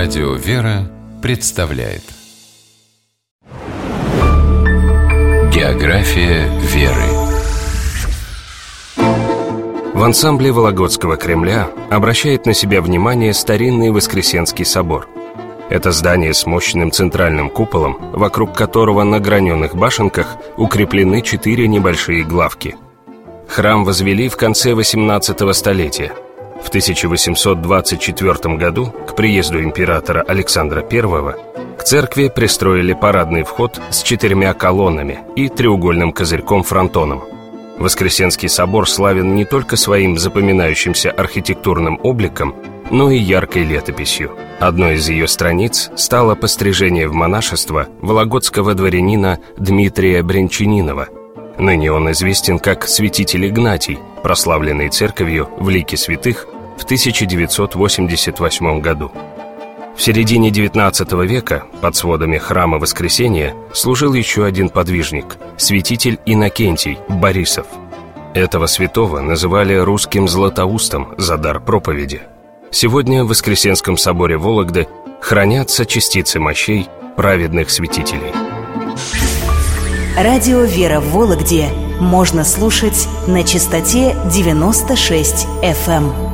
Радио «Вера» представляет География веры. В ансамбле Вологодского Кремля обращает на себя внимание старинный Воскресенский собор. Это здание с мощным центральным куполом, вокруг которого на граненых башенках укреплены 4 небольшие главки. Храм возвели в конце XVIII столетия. В 1824 году, к приезду императора Александра I, к церкви пристроили парадный вход с 4 колоннами и треугольным козырьком-фронтоном. Воскресенский собор славен не только своим запоминающимся архитектурным обликом, но и яркой летописью. Одной из ее страниц стало пострижение в монашество вологодского дворянина Дмитрия Брянчанинова. Ныне он известен как святитель Игнатий, прославленный церковью в лике святых в 1988 году. В середине XIX века под сводами храма Воскресения служил еще один подвижник – святитель Иннокентий Борисов. Этого святого называли русским Златоустом за дар проповеди. Сегодня в Воскресенском соборе Вологды хранятся частицы мощей праведных святителей. Радио «Вера» в Вологде можно слушать на частоте 96 FM.